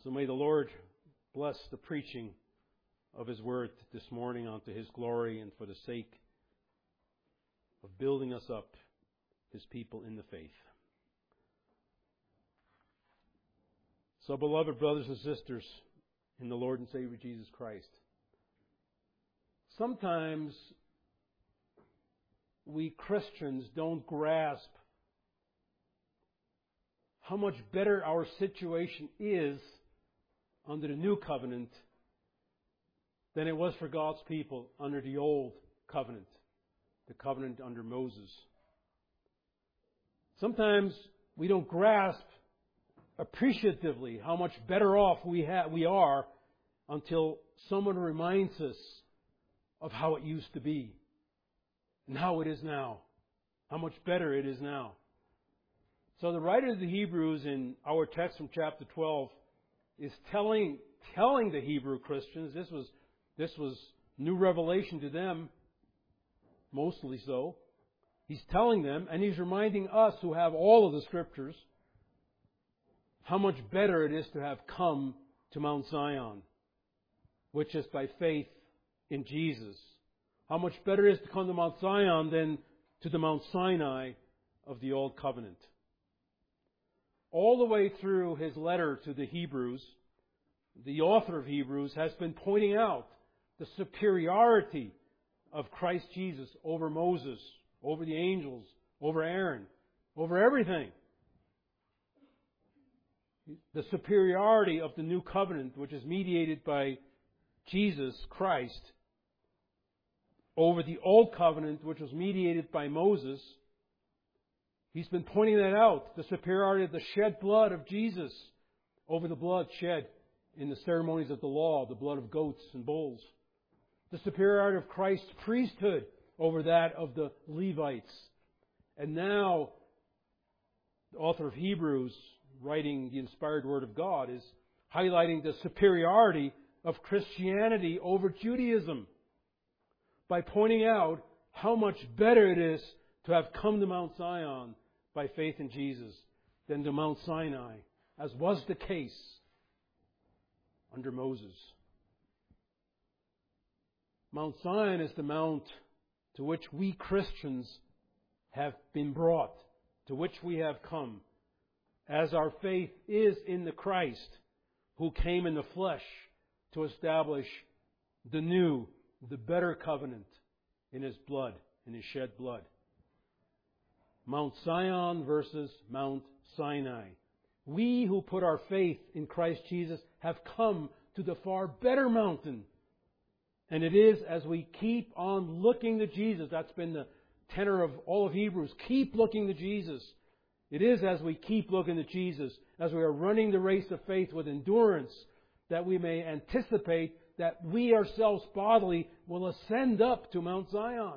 So may the Lord bless the preaching of His Word this morning unto His glory and for the sake of building us up, His people in the faith. So, beloved brothers and sisters in the Lord and Savior Jesus Christ, sometimes we Christians don't grasp how much better our situation is under the new covenant than it was for God's people under the old covenant, the covenant under Moses. Sometimes we don't grasp appreciatively how much better off we are until someone reminds us of how it used to be and how it is now, how much better it is now. So the writer of the Hebrews in our text from chapter 12 is telling the Hebrew Christians, this was new revelation to them, mostly so. He's telling them, and he's reminding us who have all of the Scriptures, how much better it is to have come to Mount Zion, which is by faith in Jesus. How much better it is to come to Mount Zion than to the Mount Sinai of the Old Covenant. All the way through his letter to the Hebrews, the author of Hebrews has been pointing out the superiority of Christ Jesus over Moses, over the angels, over Aaron, over everything. The superiority of the new covenant, which is mediated by Jesus Christ, over the old covenant, which was mediated by Moses. He's been pointing that out, the superiority of the shed blood of Jesus over the blood shed in the ceremonies of the law, the blood of goats and bulls. The superiority of Christ's priesthood over that of the Levites. And now, the author of Hebrews, writing the inspired Word of God, is highlighting the superiority of Christianity over Judaism by pointing out how much better it is to have come to Mount Zion by faith in Jesus than to Mount Sinai, as was the case under Moses. Mount Zion is the mount to which we Christians have been brought, to which we have come, as our faith is in the Christ who came in the flesh to establish the new, the better covenant in His blood, in His shed blood. Mount Zion versus Mount Sinai. We who put our faith in Christ Jesus have come to the far better mountain. And it is as we keep on looking to Jesus, that's been the tenor of all of Hebrews, keep looking to Jesus. It is as we keep looking to Jesus, as we are running the race of faith with endurance, that we may anticipate that we ourselves bodily will ascend up to Mount Zion.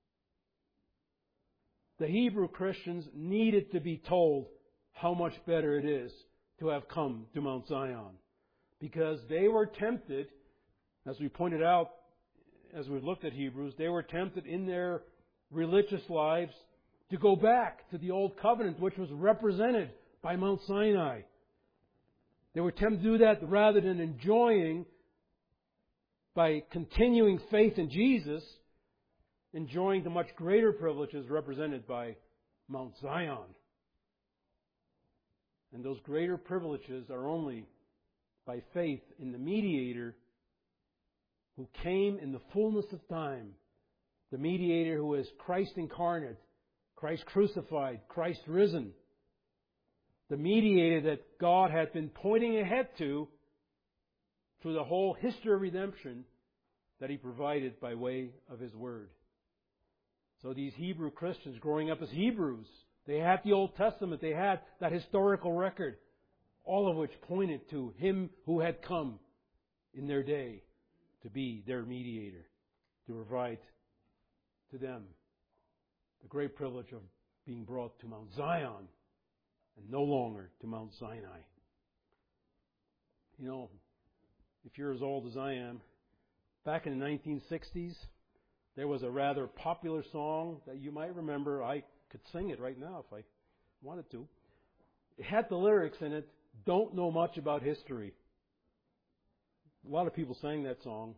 The Hebrew Christians needed to be told how much better it is to have come to Mount Zion. Because they were tempted, as we pointed out as we've looked at Hebrews, they were tempted in their religious lives to go back to the Old Covenant, which was represented by Mount Sinai. They were tempted to do that rather than enjoying, by continuing faith in Jesus, enjoying the much greater privileges represented by Mount Zion. And those greater privileges are only by faith in the mediator who came in the fullness of time, the mediator who is Christ incarnate, Christ crucified, Christ risen, the mediator that God had been pointing ahead to through the whole history of redemption that He provided by way of His Word. So these Hebrew Christians growing up as Hebrews, they had the Old Testament, they had that historical record, all of which pointed to Him who had come in their day to be their mediator, to provide to them the great privilege of being brought to Mount Zion and no longer to Mount Sinai. You know, if you're as old as I am, back in the 1960s, there was a rather popular song that you might remember. I could sing it right now if I wanted to. It had the lyrics in it, "Don't know much about history." A lot of people sang that song.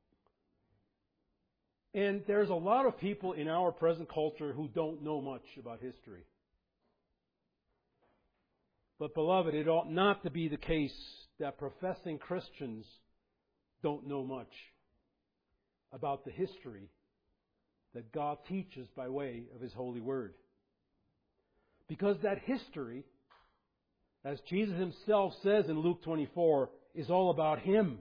And there's a lot of people in our present culture who don't know much about history. But beloved, it ought not to be the case that professing Christians don't know much about the history that God teaches by way of His holy word. Because that history, as Jesus Himself says in Luke 24, is all about Him.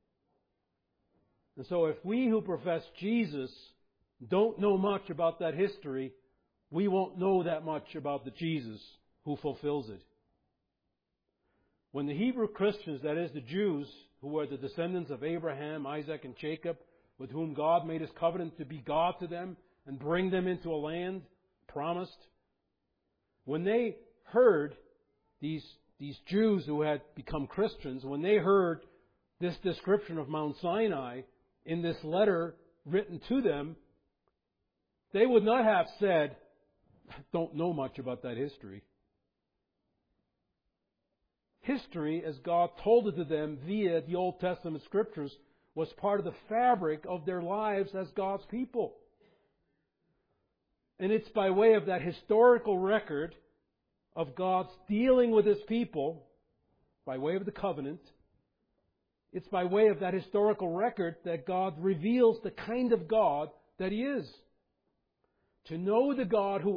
And so if we who profess Jesus don't know much about that history, we won't know that much about the Jesus who fulfills it. When the Hebrew Christians, that is the Jews, who were the descendants of Abraham, Isaac, and Jacob, with whom God made His covenant to be God to them and bring them into a land promised, when they heard, these Jews who had become Christians, when they heard this description of Mount Sinai in this letter written to them, they would not have said, don't know much about that history. History, as God told it to them via the Old Testament Scriptures, was part of the fabric of their lives as God's people. And it's by way of that historical record of God's dealing with His people, by way of the covenant, it's by way of that historical record that God reveals the kind of God that He is. To know the God who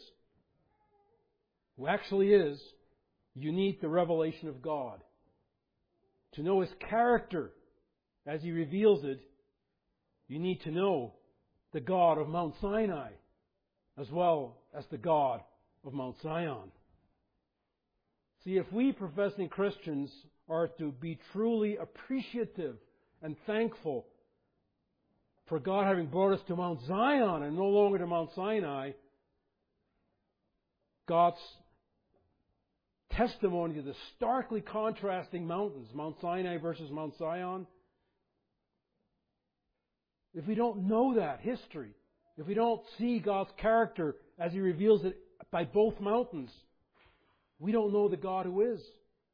actually is, you need the revelation of God. To know His character as He reveals it, you need to know the God of Mount Sinai as well as the God of Mount Zion. See, if we professing Christians are to be truly appreciative and thankful for God having brought us to Mount Zion and no longer to Mount Sinai, God's testimony to the starkly contrasting mountains, Mount Sinai versus Mount Zion, if we don't know that history, if we don't see God's character as He reveals it by both mountains, we don't know the God who is.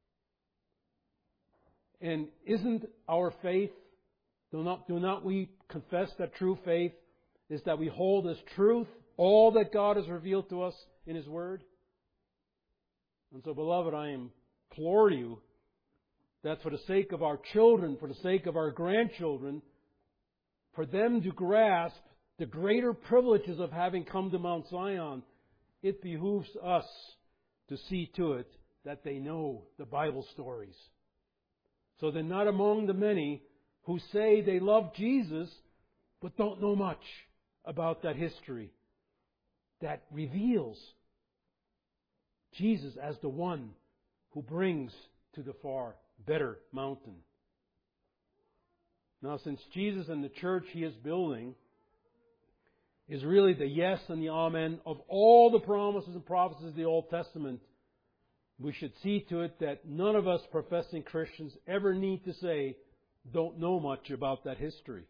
And isn't our faith, do not we confess that true faith is that we hold as truth all that God has revealed to us in His Word? And so, beloved, I implore you that for the sake of our children, for the sake of our grandchildren, for them to grasp the greater privileges of having come to Mount Zion, it behooves us to see to it that they know the Bible stories. So they're not among the many who say they love Jesus but don't know much about that history that reveals Jesus as the one who brings to the far better mountain. Now, since Jesus and the church He is building is really the yes and the amen of all the promises and prophecies of the Old Testament, we should see to it that none of us professing Christians ever need to say, don't know much about that history.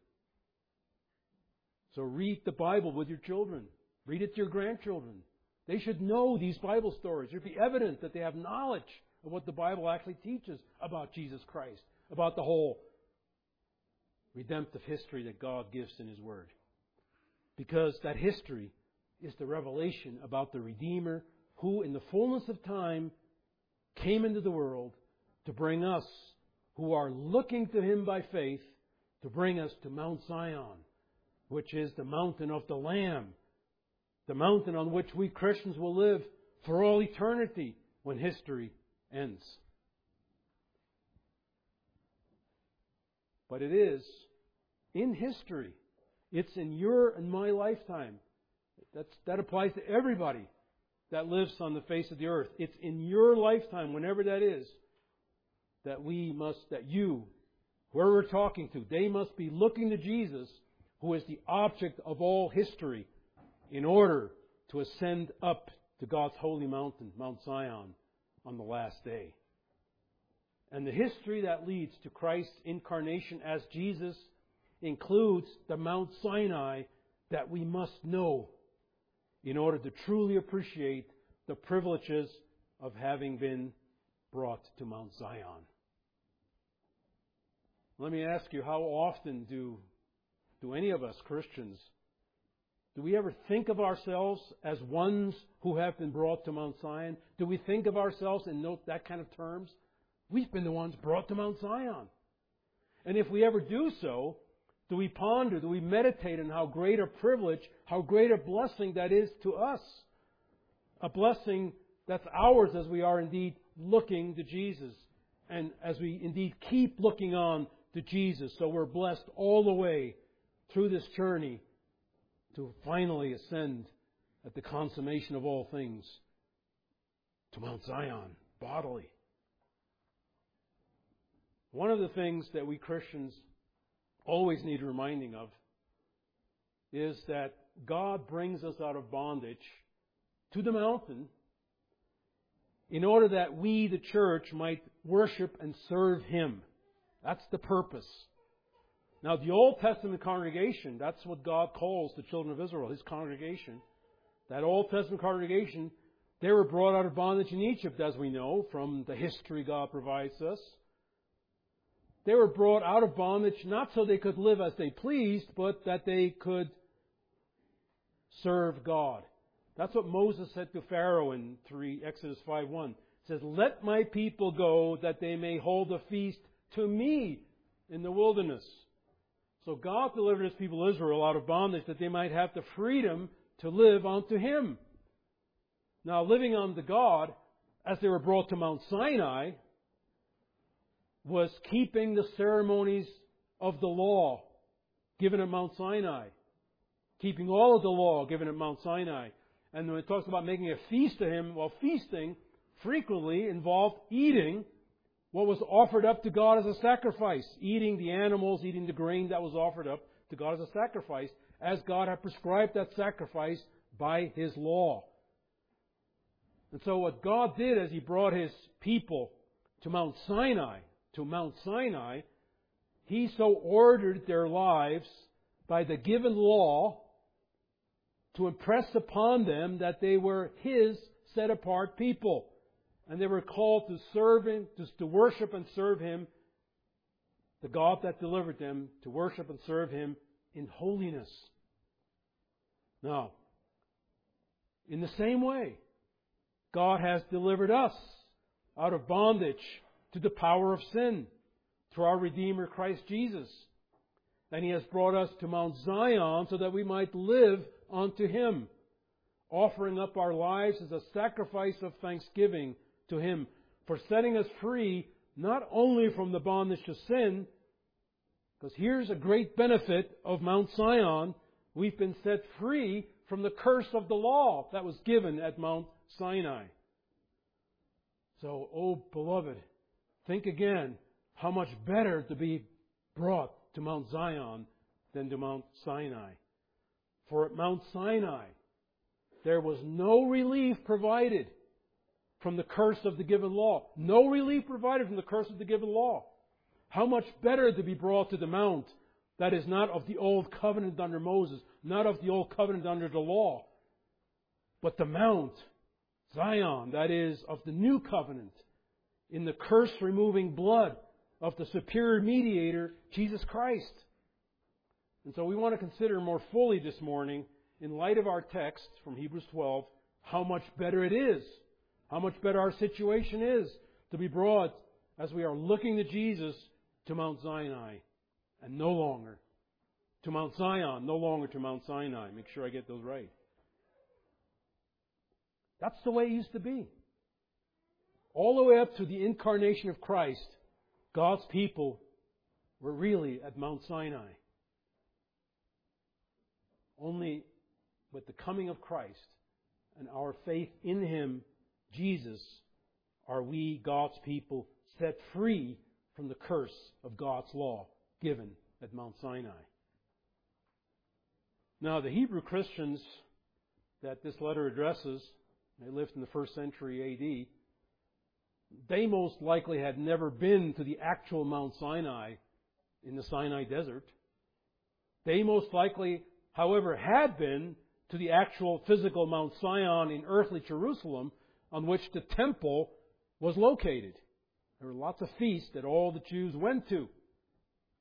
So read the Bible with your children. Read it to your grandchildren. They should know these Bible stories. It should be evident that they have knowledge of what the Bible actually teaches about Jesus Christ, about the whole redemptive history that God gives in His Word. Because that history is the revelation about the Redeemer who, in the fullness of time, came into the world to bring us, who are looking to Him by faith, to bring us to Mount Zion, which is the mountain of the Lamb, the mountain on which we Christians will live for all eternity when history ends. But it is in history. It's in your and my lifetime. That applies to everybody that lives on the face of the earth. It's in your lifetime, whenever that is, that you, whoever we're talking to, they must be looking to Jesus, who is the object of all history, in order to ascend up to God's holy mountain, Mount Zion, on the last day. And the history that leads to Christ's incarnation as Jesus includes the Mount Sinai that we must know in order to truly appreciate the privileges of having been brought to Mount Zion. Let me ask you, how often do any of us Christians, do we ever think of ourselves as ones who have been brought to Mount Zion? Do we think of ourselves in that kind of terms? We've been the ones brought to Mount Zion. And if we ever do so, do we ponder, do we meditate on how great a privilege, how great a blessing that is to us? A blessing that's ours as we are indeed looking to Jesus. And as we indeed keep looking on to Jesus. So we're blessed all the way through this journey to finally ascend at the consummation of all things to Mount Zion bodily. One of the things that we Christians always need reminding of is that God brings us out of bondage to the mountain in order that we, the church, might worship and serve Him. That's the purpose. Now, the Old Testament congregation, that's what God calls the children of Israel, His congregation. That Old Testament congregation, they were brought out of bondage in Egypt, as we know, from the history God provides us. They were brought out of bondage not so they could live as they pleased, but that they could serve God. That's what Moses said to Pharaoh in Exodus 5:1. It says, "Let my people go that they may hold a feast to me in the wilderness." So God delivered His people Israel out of bondage that they might have the freedom to live unto Him. Now, living unto God, as they were brought to Mount Sinai, was keeping the ceremonies of the law given at Mount Sinai. Keeping all of the law given at Mount Sinai. And when it talks about making a feast to Him, well, feasting frequently involved eating what was offered up to God as a sacrifice. Eating the animals, eating the grain that was offered up to God as a sacrifice, as God had prescribed that sacrifice by His law. And so what God did as He brought His people to Mount Sinai, He so ordered their lives by the given law to impress upon them that they were His set-apart people. And they were called to serve Him, to worship and serve Him, the God that delivered them, to worship and serve Him in holiness. Now, in the same way, God has delivered us out of bondage to the power of sin through our Redeemer Christ Jesus. And He has brought us to Mount Zion so that we might live unto Him, offering up our lives as a sacrifice of thanksgiving to Him for setting us free not only from the bondage to sin, because here's a great benefit of Mount Zion, we've been set free from the curse of the law that was given at Mount Sinai. So, oh beloved, think again how much better to be brought to Mount Zion than to Mount Sinai. For at Mount Sinai, there was no relief provided from the curse of the given law. No relief provided from the curse of the given law. How much better to be brought to the mount that is not of the old covenant under Moses, not of the old covenant under the law, but the Mount Zion, that is, of the new covenant, in the curse-removing blood of the superior mediator, Jesus Christ. And so we want to consider more fully this morning, in light of our text from Hebrews 12, how much better it is, how much better our situation is to be brought, as we are looking to Jesus, to Mount Sinai, and no longer to Mount Zion, no longer to Mount Sinai. Make sure I get those right. That's the way it used to be. All the way up to the incarnation of Christ, God's people were really at Mount Sinai. Only with the coming of Christ and our faith in Him, Jesus, are we, God's people, set free from the curse of God's law given at Mount Sinai. Now, the Hebrew Christians that this letter addresses, they lived in the 1st century A.D., they most likely had never been to the actual Mount Sinai in the Sinai desert. They most likely, however, had been to the actual physical Mount Zion in earthly Jerusalem, on which the temple was located. There were lots of feasts that all the Jews went to.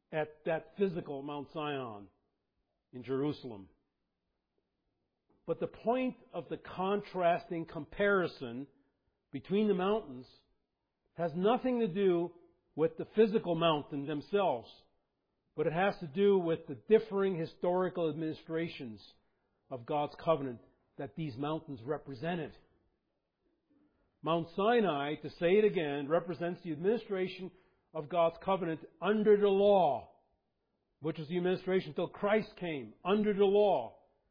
at that physical Mount Zion in Jerusalem. But the point of the contrasting comparison between the mountains has nothing to do with the physical mountain themselves, but it has to do with the differing historical administrations of God's covenant that these mountains represented. Mount Sinai, to say it again, represents the administration of God's covenant under the law, which was the administration until Christ came, under the law.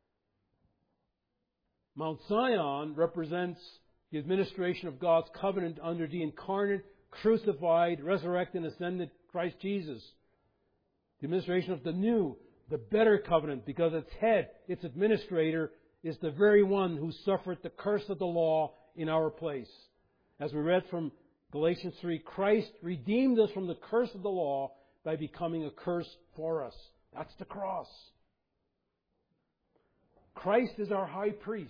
Mount Zion represents the administration of God's covenant under the incarnate, crucified, resurrected, and ascended Christ Jesus. The administration of the new, the better covenant, because its head, its administrator, is the very one who suffered the curse of the law in our place. As we read from Galatians 3, Christ redeemed us from the curse of the law by becoming a curse for us. That's the cross. Christ is our high priest.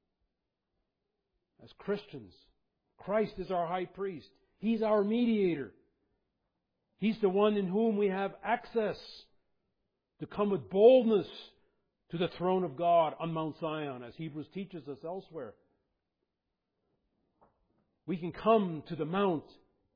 As Christians, Christ is our high priest. He's our mediator. He's the one in whom we have access to come with boldness to the throne of God on Mount Zion, as Hebrews teaches us elsewhere. We can come to the mount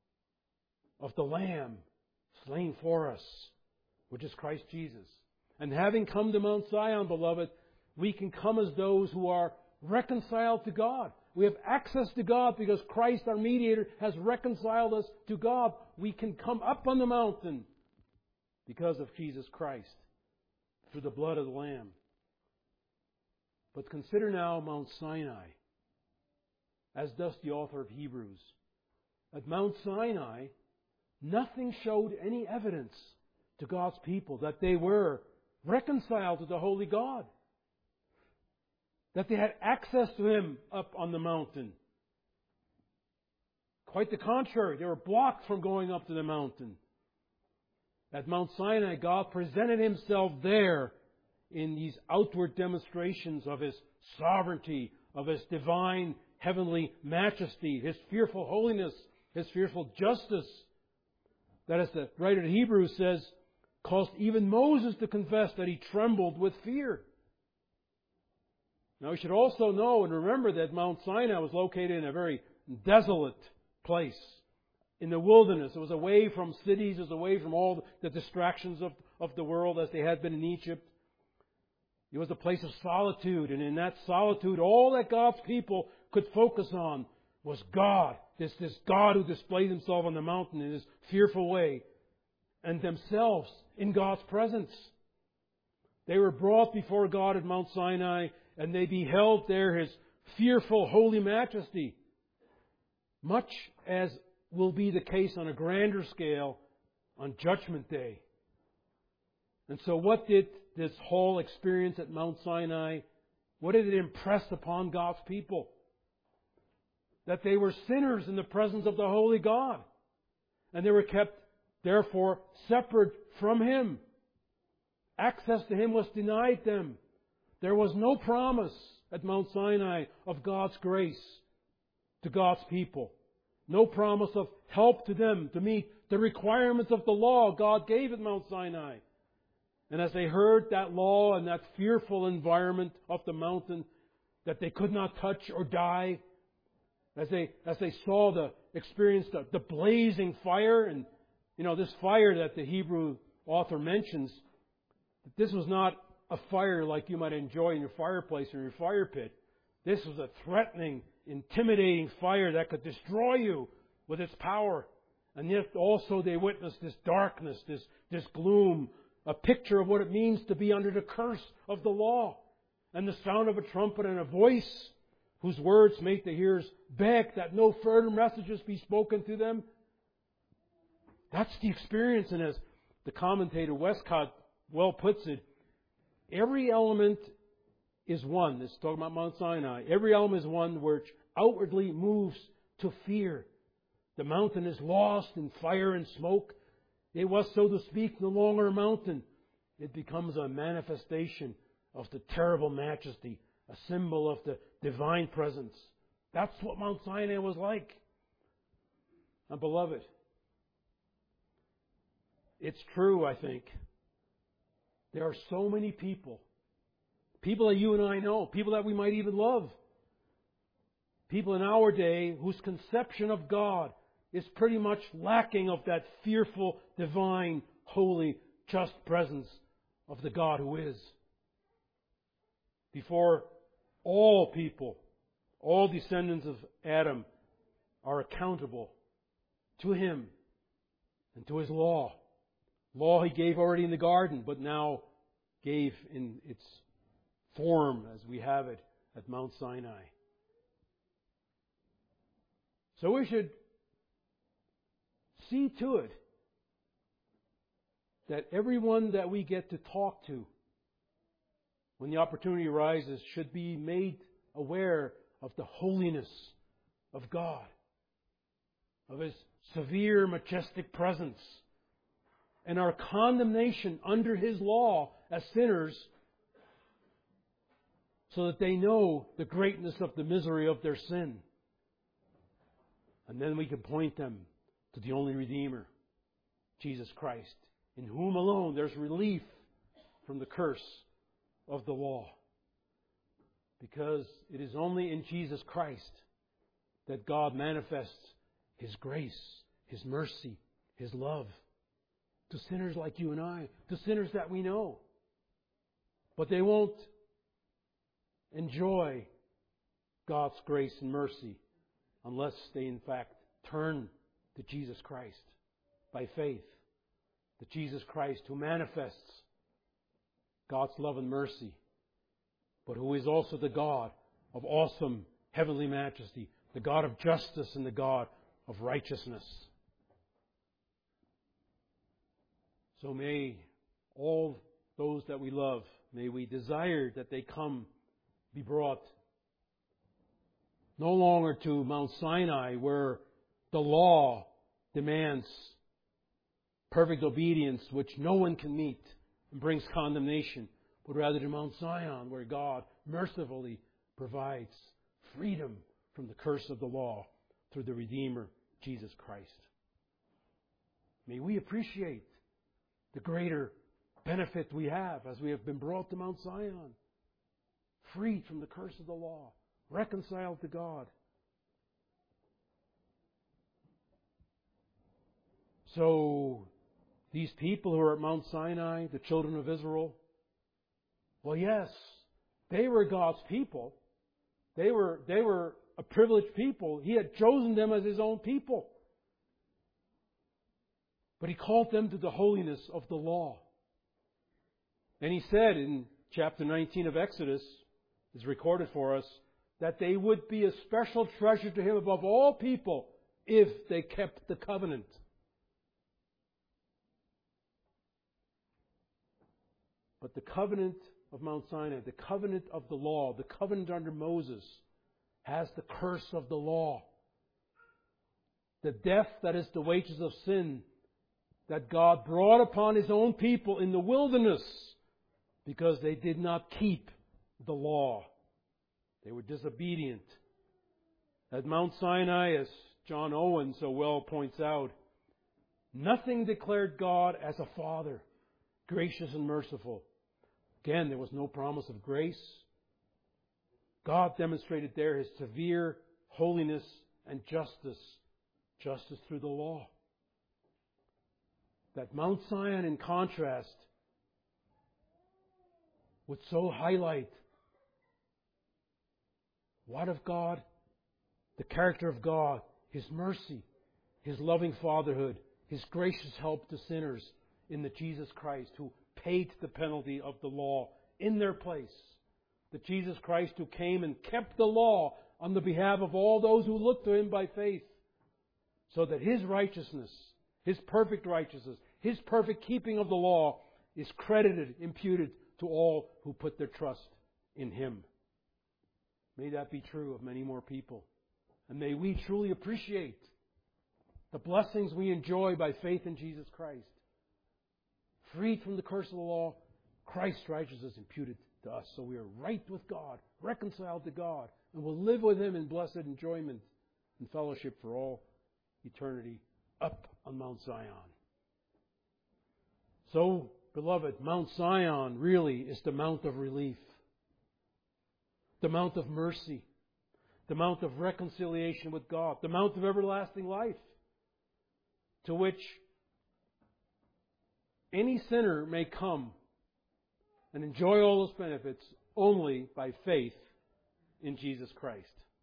of the Lamb slain for us, which is Christ Jesus. And having come to Mount Zion, beloved, we can come as those who are reconciled to God. We have access to God because Christ, our mediator, has reconciled us to God. We can come up on the mountain because of Jesus Christ, through the blood of the Lamb. But consider now Mount Sinai, as does the author of Hebrews. At Mount Sinai, nothing showed any evidence to God's people that they were reconciled to the holy God, that they had access to Him up on the mountain. Quite the contrary, they were blocked from going up to the mountain. At Mount Sinai, God presented Himself there in these outward demonstrations of His sovereignty, of His divine heavenly majesty, His fearful holiness, His fearful justice. That, as the writer of Hebrews says, caused even Moses to confess that he trembled with fear. Now we should also know and remember that Mount Sinai was located in a very desolate place, in the wilderness. It was away from cities, it was away from all the distractions of the world as they had been in Egypt. It was a place of solitude, and in that solitude, all that God's people could focus on was God. This God who displayed Himself on the mountain in His fearful way, and themselves in God's presence. They were brought before God at Mount Sinai, and they beheld there His fearful holy majesty, much as will be the case on a grander scale on Judgment Day. And so what did this whole experience at Mount Sinai, what did it impress upon God's people? That they were sinners in the presence of the holy God. And they were kept, therefore, separate from Him. Access to Him was denied them. There was no promise at Mount Sinai of God's grace to God's people. No promise of help to them to meet the requirements of the law God gave at Mount Sinai. And as they heard that law and that fearful environment of the mountain that they could not touch or die, as they experienced the blazing fire, and this fire that the Hebrew author mentions, this was not a fire like you might enjoy in your fireplace or your fire pit. This was a threatening, intimidating fire that could destroy you with its power. And yet also they witnessed this darkness, this gloom, a picture of what it means to be under the curse of the law. And the sound of a trumpet and a voice whose words make the hearers beg that no further messages be spoken to them. That's the experience. And as the commentator Westcott well puts it, every element is one. It's talking about Mount Sinai. Every element is one which outwardly moves to fear. The mountain is lost in fire and smoke. It was, so to speak, no longer a mountain. It becomes a manifestation of the terrible majesty, a symbol of the divine presence. That's what Mount Sinai was like. And beloved, It's true, I think. There are so many people that you and I know, people that we might even love, people in our day whose conception of God is pretty much lacking of that fearful, divine, holy, just presence of the God who is. Before all people, all descendants of Adam are accountable to Him and to His law. Law He gave already in the garden, but now gave in its form as we have it at Mount Sinai. So we should see to it that everyone that we get to talk to, when the opportunity arises, should be made aware of the holiness of God, of His severe, majestic presence, and our condemnation under His law as sinners, so that they know the greatness of the misery of their sin. And then we can point them to the only Redeemer, Jesus Christ, in whom alone there's relief from the curse of the law. Because it is only in Jesus Christ that God manifests His grace, His mercy, His love to sinners like you and I, to sinners that we know. But they won't enjoy God's grace and mercy unless they in fact turn to Jesus Christ by faith. The Jesus Christ who manifests God's love and mercy, but who is also the God of awesome heavenly majesty, the God of justice and the God of righteousness. So may all those that we love, may we desire that they be brought no longer to Mount Sinai, where the law demands perfect obedience, which no one can meet and brings condemnation, but rather to Mount Zion, where God mercifully provides freedom from the curse of the law through the Redeemer, Jesus Christ. May we appreciate the greater benefit we have as we have been brought to Mount Zion, freed from the curse of the law, reconciled to God. So, these people who are at Mount Sinai, the children of Israel, well, yes, they were God's people. They were a privileged people. He had chosen them as His own people. But He called them to the holiness of the law. And He said in chapter 19 of Exodus, is recorded for us, that they would be a special treasure to Him above all people if they kept the covenant. But the covenant of Mount Sinai, the covenant of the law, the covenant under Moses, has the curse of the law. The death that is the wages of sin that God brought upon His own people in the wilderness because they did not keep the law. They were disobedient. At Mount Sinai, as John Owen so well points out, nothing declared God as a Father, gracious and merciful. Again, there was no promise of grace. God demonstrated there His severe holiness and justice through the law. That Mount Zion, in contrast, would so highlight what of God? The character of God, His mercy, His loving fatherhood, His gracious help to sinners in the Jesus Christ who paid the penalty of the law in their place. The Jesus Christ who came and kept the law on the behalf of all those who look to Him by faith, so that His righteousness, His perfect righteousness, His perfect keeping of the law is credited, imputed to all who put their trust in Him. May that be true of many more people. And may we truly appreciate the blessings we enjoy by faith in Jesus Christ. Freed from the curse of the law, Christ's righteousness imputed to us. So we are right with God, reconciled to God, and will live with Him in blessed enjoyment and fellowship for all eternity up on Mount Zion. So, beloved, Mount Zion really is the mount of relief, the mount of mercy, the mount of reconciliation with God, the mount of everlasting life, to which any sinner may come and enjoy all those benefits only by faith in Jesus Christ.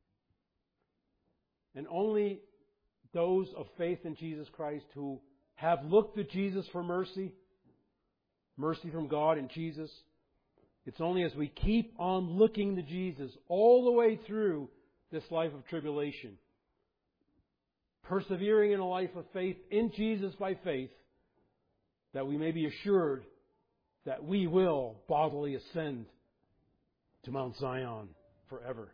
And only those of faith in Jesus Christ who have looked to Jesus for mercy from God in Jesus, it's only as we keep on looking to Jesus all the way through this life of tribulation, persevering in a life of faith in Jesus by faith, that we may be assured that we will bodily ascend to Mount Zion forever.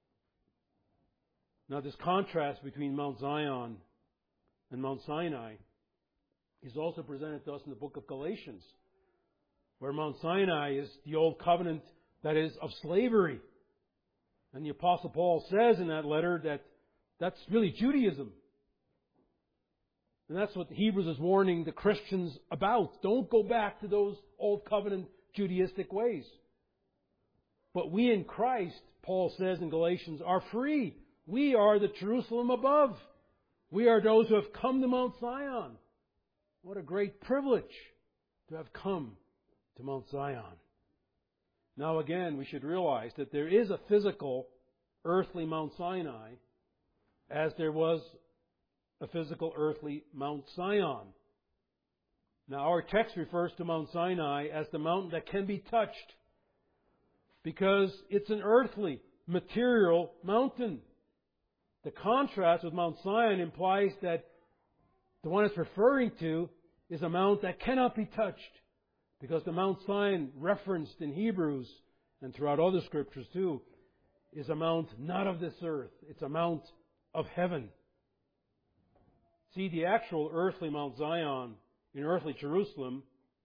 Now, this contrast between Mount Zion and Mount Sinai is also presented to us in the book of Galatians, where Mount Sinai is the old covenant that is of slavery. And the Apostle Paul says in that letter that that's really Judaism. And that's what Hebrews is warning the Christians about. Don't go back to those old covenant Judaistic ways. But we in Christ, Paul says in Galatians, are free. We are the Jerusalem above. We are those who have come to Mount Zion. What a great privilege to have come to Mount Zion. Now again, we should realize that there is a physical, earthly Mount Sinai, as there was a physical, earthly Mount Zion. Now our text refers to Mount Sinai as the mountain that can be touched, because it's an earthly, material mountain. The contrast with Mount Zion implies that the one it's referring to is a mount that cannot be touched, because the Mount Zion referenced in Hebrews and throughout other scriptures too is a mount not of this earth. It's a mount of heaven. See, the actual earthly Mount Zion in earthly Jerusalem,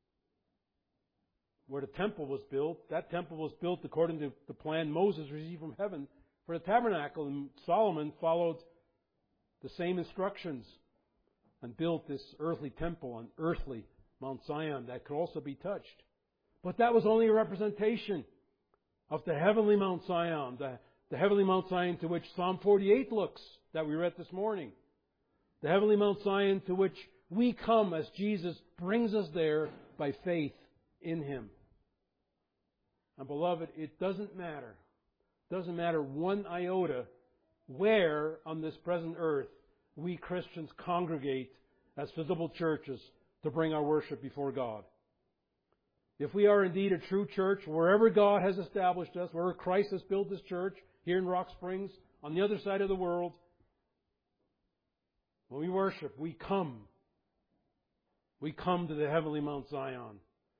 where the temple was built, that temple was built according to the plan Moses received from heaven for the tabernacle, and Solomon followed the same instructions and built this earthly temple on earthly Mount Zion that could also be touched. But that was only a representation of the heavenly Mount Zion, the heavenly Mount Zion to which Psalm 48 looks, that we read this morning. The heavenly Mount Zion to which we come as Jesus brings us there by faith in Him. And beloved, it doesn't matter. It doesn't matter one iota where on this present earth we Christians congregate as visible churches to bring our worship before God. If we are indeed a true church, wherever God has established us, wherever Christ has built His church, here in Rock Springs, on the other side of the world, when we worship, we come. We come to the heavenly Mount Zion.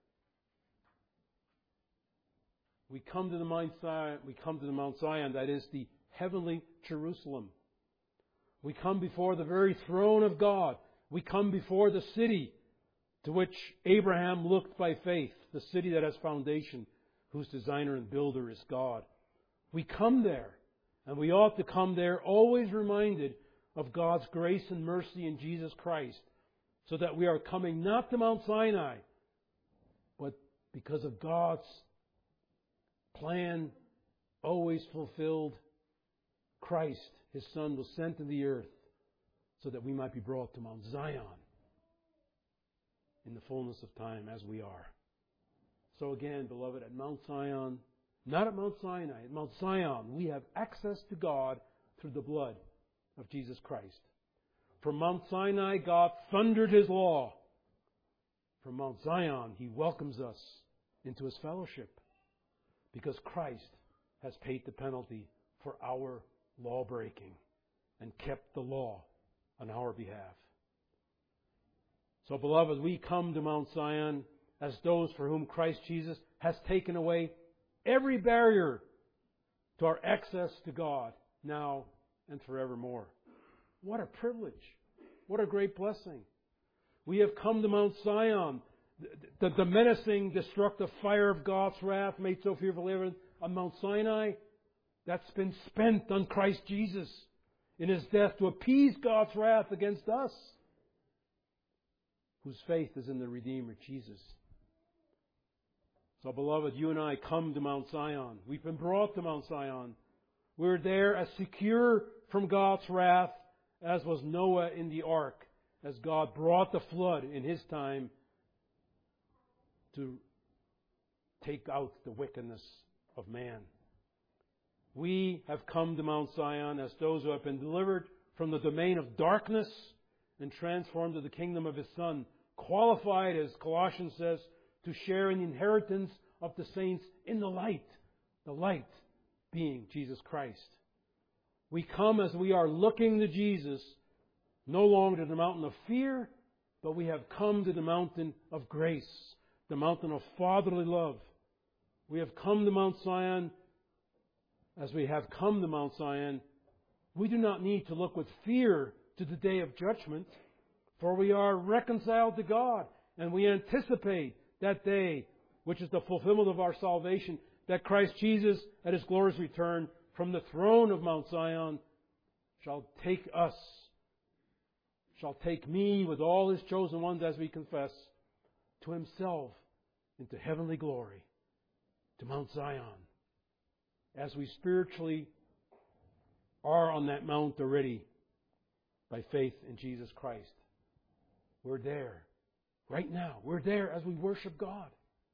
We come to the Mount Zion. We come to the Mount Zion, that is the heavenly Jerusalem. We come before the very throne of God. We come before the city to which Abraham looked by faith, the city that has foundation, whose designer and builder is God. We come there, and we ought to come there always reminded of God's grace and mercy in Jesus Christ, so that we are coming not to Mount Sinai, but because of God's plan, always fulfilled, Christ, His Son, was sent to the earth so that we might be brought to Mount Zion in the fullness of time as we are. So again, beloved, at Mount Zion, not at Mount Sinai, at Mount Zion, we have access to God through the blood of Jesus Christ. From Mount Sinai, God thundered His law. From Mount Zion, He welcomes us into His fellowship, because Christ has paid the penalty for our law breaking and kept the law on our behalf. So, beloved, we come to Mount Zion as those for whom Christ Jesus has taken away every barrier to our access to God now and forevermore. What a privilege. What a great blessing. We have come to Mount Zion, the menacing, destructive fire of God's wrath made so fearful evident on Mount Sinai, that's been spent on Christ Jesus in His death to appease God's wrath against us. whose faith is in the Redeemer, Jesus. So, beloved, you and I come to Mount Zion. We've been brought to Mount Zion. We're there as secure from God's wrath as was Noah in the ark, as God brought the flood in His time to take out the wickedness of man. We have come to Mount Zion as those who have been delivered from the domain of darkness and transformed to the kingdom of His Son, qualified, as Colossians says, to share in the inheritance of the saints in the light being Jesus Christ. We come as we are looking to Jesus, no longer to the mountain of fear, but we have come to the mountain of grace, the mountain of fatherly love. We have come to Mount Zion. As we have come to Mount Zion, we do not need to look with fear to the day of judgment, for we are reconciled to God, and we anticipate that day, which is the fulfillment of our salvation, that Christ Jesus, at His glorious return from the throne of Mount Zion, shall take us, shall take me with all His chosen ones, as we confess, to Himself into heavenly glory, to Mount Zion, as we spiritually are on that mount already by faith in Jesus Christ. We're there right now. We're there as we worship God.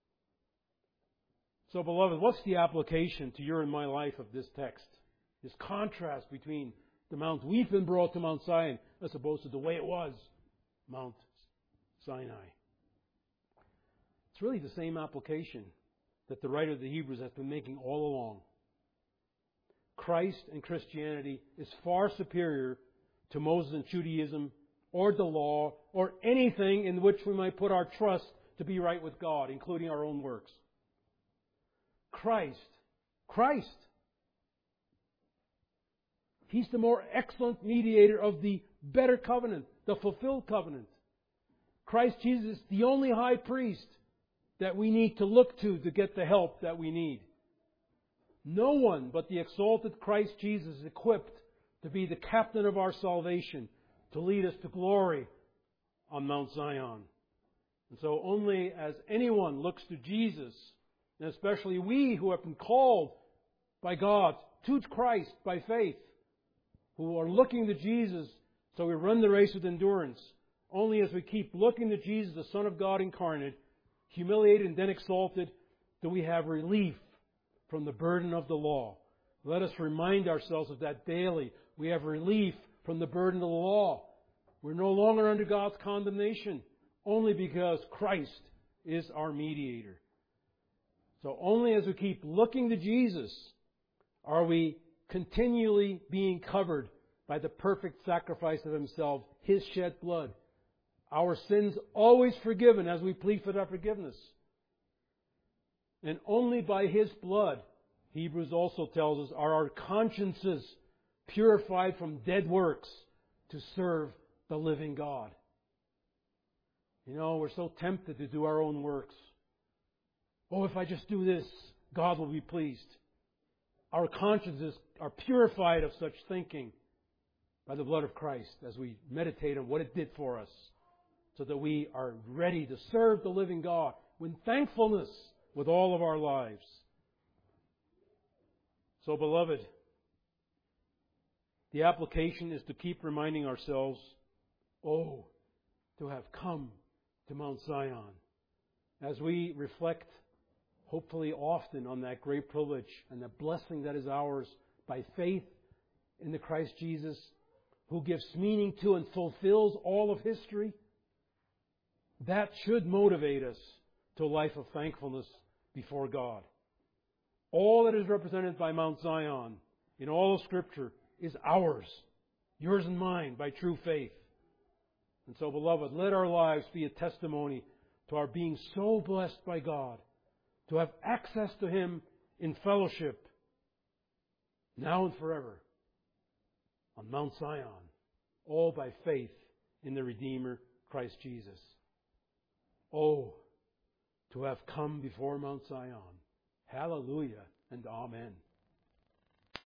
So, beloved, what's the application to your and my life of this text? This contrast between the mount we've been brought to Mount Zion as opposed to the way it was, Mount Sinai. It's really the same application that the writer of the Hebrews has been making all along. Christ and Christianity is far superior to Moses and Judaism or the law or anything in which we might put our trust to be right with God, including our own works. Christ. He's the more excellent mediator of the better covenant, the fulfilled covenant. Christ Jesus is the only high priest that we need to look to get the help that we need. No one but the exalted Christ Jesus is equipped to be the captain of our salvation, to lead us to glory on Mount Zion. And so only as anyone looks to Jesus, and especially we who have been called by God to Christ by faith, who are looking to Jesus, so we run the race with endurance. Only as we keep looking to Jesus, the Son of God incarnate, humiliated and then exalted, do we have relief from the burden of the law. Let us remind ourselves of that daily. We have relief from the burden of the law. We're no longer under God's condemnation, only because Christ is our mediator. So only as we keep looking to Jesus are we continually being covered by the perfect sacrifice of Himself, His shed blood. Our sins always forgiven as we plead for that forgiveness. And only by His blood, Hebrews also tells us, are our consciences purified from dead works to serve the living God. You know, we're so tempted to do our own works. Oh, if I just do this, God will be pleased. Our consciences are purified of such thinking by the blood of Christ as we meditate on what it did for us, so that we are ready to serve the living God with thankfulness with all of our lives. So, beloved, the application is to keep reminding ourselves, to have come to Mount Zion. As we reflect, hopefully often, on that great privilege and the blessing that is ours by faith in the Christ Jesus, who gives meaning to and fulfills all of history, that should motivate us to a life of thankfulness before God. All that is represented by Mount Zion in all of Scripture is ours, yours and mine, by true faith. And so, beloved, let our lives be a testimony to our being so blessed by God, to have access to Him in fellowship, now and forever, on Mount Zion, all by faith in the Redeemer, Christ Jesus. Oh, to have come before Mount Zion. Hallelujah and amen.